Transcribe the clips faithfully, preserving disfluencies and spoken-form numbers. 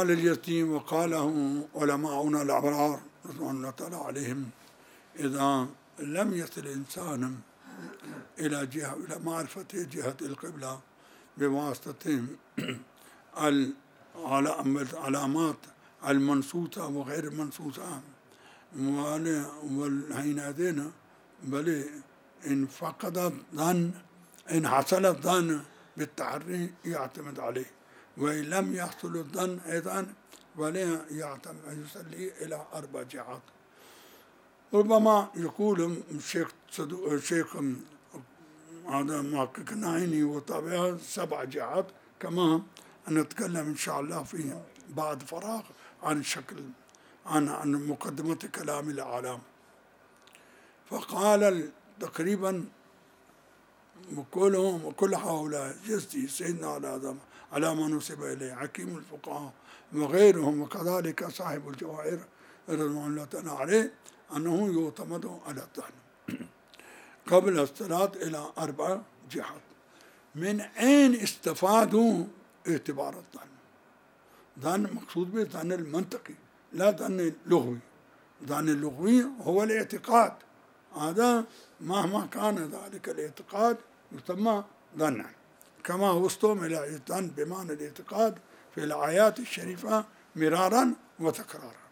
قال اليتيم وقاله علماؤنا الأبرار رضوان الله تعالى عليهم: إذا لم يصل الإنسان إلى جهة إلى معرفة جهة القبلة بواسطة العلامات المنصوصة وغير المنصوصة والهينادين، بل إن فقد الظن إن حصل الظن بالتحري يعتمد عليه، وإن لم يحصل الظن أيضا ولا يعتمد يصلي إلى أربع جهات. ربما يقول الشيخ الشيخ هذا محقق ناعيني وطبعا سبع جهات، كما نتكلم إن شاء الله في بعد فراغ عن شكل عن عن مقدمة كلام الأعلام. فقال تقريبا كلهم كل هؤلاء جزي سيدنا على على ما نسب إليه حكيم الفقهاء وغيرهم، وكذلك صاحب الجواهر رضوان الله تعالى عليه، أنه يعتمد على الظن قبل الصلاة إلى أربع جهات. من أين استفادوا اعتبار الظن؟ ظن مقصود به ظن المنطقي لا ظن اللغوي. ظن اللغوي هو الاعتقاد، هذا مهما كان ذلك الاعتقاد يسمى ظنا، كما هو استعمل الظن بمعنى الاعتقاد في الآيات الشريفة مرارا وتكرارا.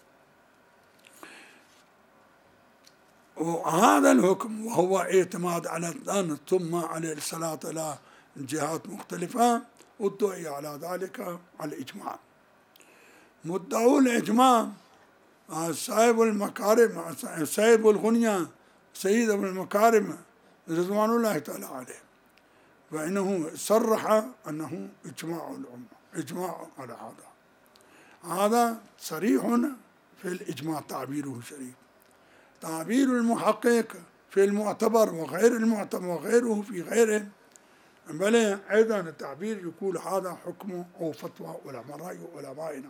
وهذا الحكم وهو اعتماد على الظن ثم على الصلاة على جهات مختلفة، ادعي على ذلك على الإجماع. مدعو الإجماع صاحب المكارم صاحب الغنية سيد ابن المكارم رضوان الله تعالى عليه، فإنه صرح أنه إجماع الأمة، إجماع على هذا. هذا صريح في الإجماع تعبيره شريف. تعبير المحقق في المعتبر وغير المعتبر وغيره في غيره، بل أيضا التعبير يقول هذا حكم أو فتوى علماء علمائنا.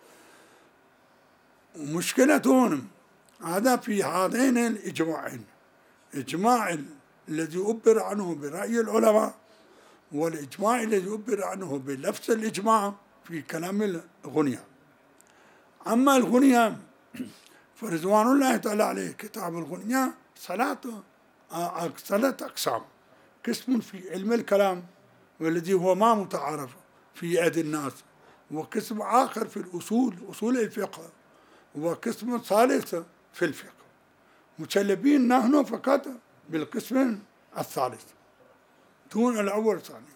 ومشكلتهم هذا في هذين الإجماعين: إجماع الذي يعبر عنه برأي العلماء، والإجماع الذي يعبر عنه بلفظ الإجماع في كلام الغنية. أما الغنية فرضوان الله تعالى عليه كتاب الغنية ثلاثة ثلاثة أقسام: قسم في علم الكلام والذي هو ما متعارف في أيدي الناس، وقسم آخر في الأصول أصول الفقه، وقسم ثالث في الفقه. مكلفين نحن فقط بالقسم الثالث دون الأول والثاني.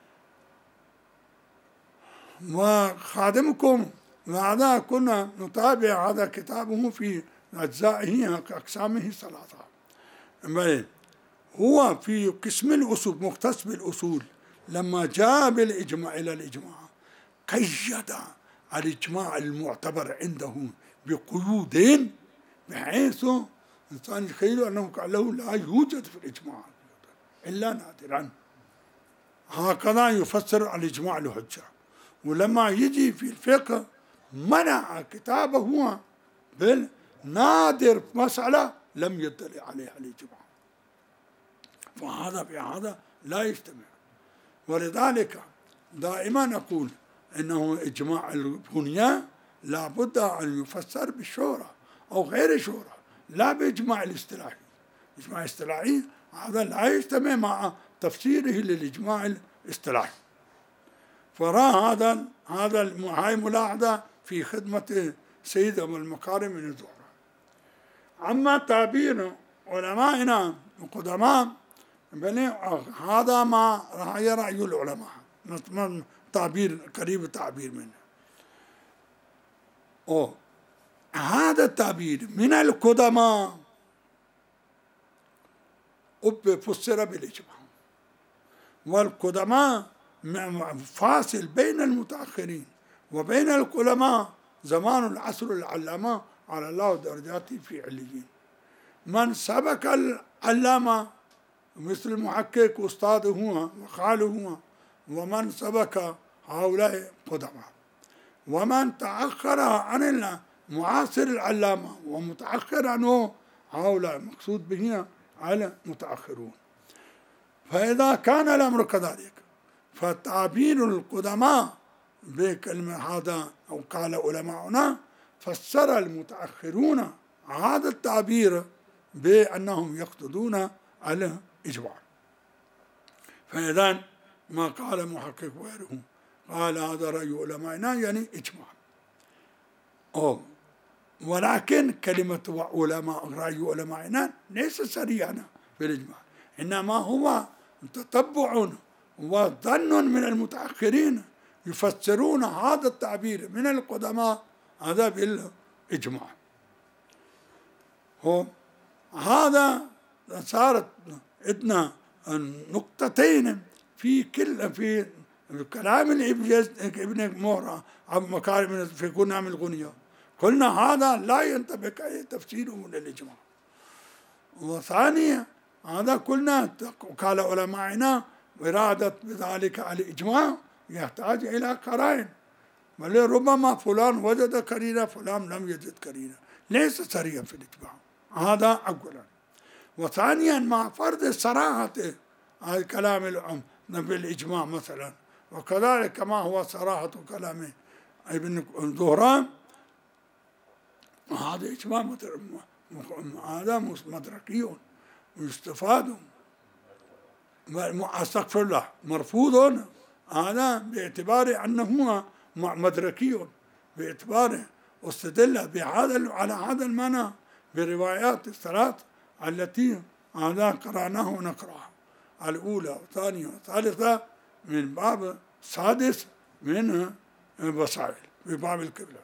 وخادمكم وهذا كنا نتابع هذا كتابه في أجزائه أقسامه ثلاثة. هو في قسم الأصول مختص بالأصول، لما جاء بالإجماع إلى الإجماع قيد الإجماع المعتبر عنده بقيود بحيث الإنسان يتخيل أنه قال له لا يوجد في الإجماع إلا نادرا. هكذا يفسر الإجماع الحجة. ولما يجي في الفقه منع كتابه هو بالنادر مسألة لم يطلع عليها الإجماع، فهذا بهذا لا يجتمع. ولذلك دائما نقول إنه إجماع الغنية لا بد أن يفسر بالشورى أو غير الشورى، لا بإجماع الاصطلاحي. الإجماع الاصطلاحي هذا لا يجتمع مع تفسيره للإجماع الاصطلاحي. فرا هذا هذا هاي ملاحظة في خدمة سيد أبو المكارم من الزهرة. أما تعبير علمائنا القدماء هذا ما رأي رأي العلماء، تعبير قريب التعبير منه. أو هذا التعبير من القدماء فسر بالإجماع، والقدماء فاصل بين المتأخرين وبين العلماء زمان العصر العلامة على الله درجاته في عليين. من سبق العلامة مثل المحقق أستاذه هو وخاله هو، ومن سبق هؤلاء قدماء. ومن تأخر عن معاصر العلامة ومتأخر عنه هؤلاء مقصود به على متأخرون. فإذا كان الأمر كذلك فتعبير القدماء بكلمة هذا أو قال علماؤنا فسر المتأخرون هذا التعبير بأنهم يقصدون على الإجماع. فإذا ما قال محقق غيره قال هذا رأي علمائنا يعني إجماع. أو ولكن كلمة علماء رأي علمائنا ليس سريعا في الإجماع، إنما هو تتبع وظن من المتأخرين يفسرون هذا التعبير من القدماء هذا بالإجماع. هذا صارت عندنا نقطتين في كل في كلام ابن مهرة مكارم في كلام الغنية. قلنا هذا لا ينطبق أي تفسيره للإجماع. وثانيا هذا قلنا قال علمائنا إرادة بذلك الإجماع يحتاج إلى قرائن، بل ربما فلان وجد قرينة فلان لم يجد قرينة، ليس سريع في الإجماع. هذا أولا. وثانيا مع فرض صراحة الكلام العام بالإجماع مثلا، وكذلك كما هو صراحة كلام ابن زهران، هذا إجماع هذا مدركي يستفاد، استغفر الله مرفوض هذا باعتبار أنه مدركي، باعتبار استدل بهذا على هذا المعنى بروايات الثلاث التي هذا قرأناه ونقرأها، الأولى والثانية والثالثة من باب سادس من بصائر في باب القبلة.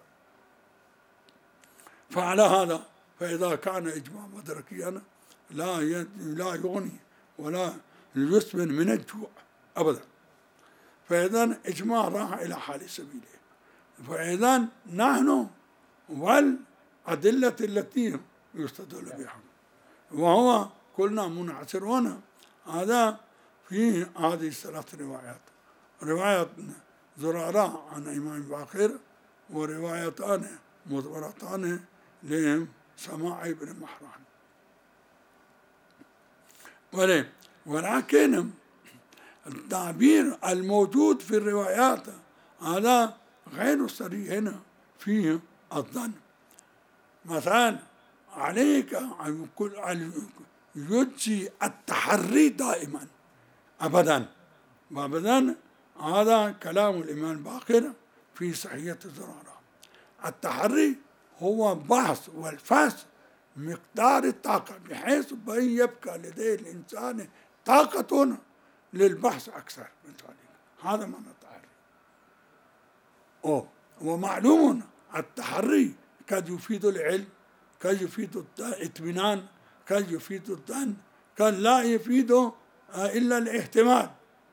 فعلى هذا فإذا كان إجماع مدركيا لا لا يغني ولا يسمن من الجوع أبدا. فإذا إجماع راح إلى حال سبيله. فإذا نحن والأدلة التي يستدل بها، وهو كلنا منعسرون هذا في هذه الثلاث روايات، رواية زرارة عن إمام باقر وروايتان مضمرتان لسماع ابن مهران. ولكن التعبير الموجود في الروايات هذا غير صريح فيه الظن. مثلا عليك أن يجزي التحري دائما أبدا أبدا. هذا كلام الإمام باقر في صحية الزرارة. التحري هو بحث والفحص مقدار الطاقة بحيث بأن يبقى لديه الإنسان طاقة للبحث أكثر من ذلك. هذا معنى التحري. أوه. ومعلوم التحري قد يفيد العلم، قد يفيد الاطمئنان، قد يفيد الظن، قد لا يفيد إلا الاحتمال.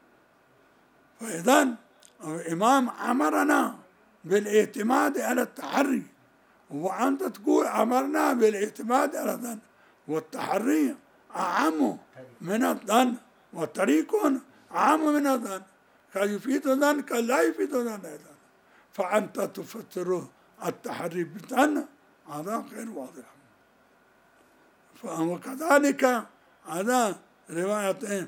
فإذا الإمام أمرنا بالاعتماد على التحري، وأنت تقول أمرنا بالاعتماد على الظن، والتحري أعم من الظن، والطريق أعم من الظن، قد يفيد الظن قد لا يفيد الظن أيضا. فأنت تفسر التحري بالظن هذا غير واضح. وكذلك هذا رواية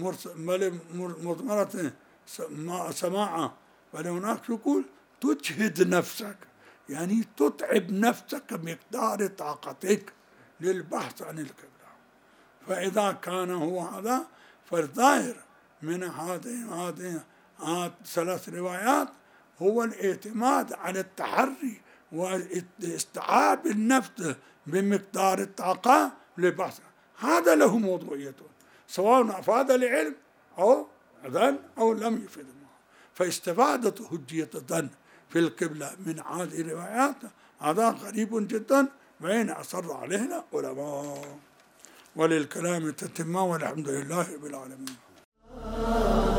مضمرة سماعة، فلهناك يقول تجهد نفسك، يعني تتعب نفسك مقدار طاقتك للبحث عن القبلة. فإذا كان هو هذا فالظاهر من هذه هذه ثلاث روايات هو الاعتماد على التحري واستيعاب النفس بمقدار الطاقة للبحث. هذا له موضوعيته سواء أفاد العلم أو ظن أو لم يفيد. فاستفادة حجية الظن في القبلة من هذه الروايات هذا غريب جدا، وين أصر عليه العلماء. وللكلام تتمة، والحمد لله رب العالمين.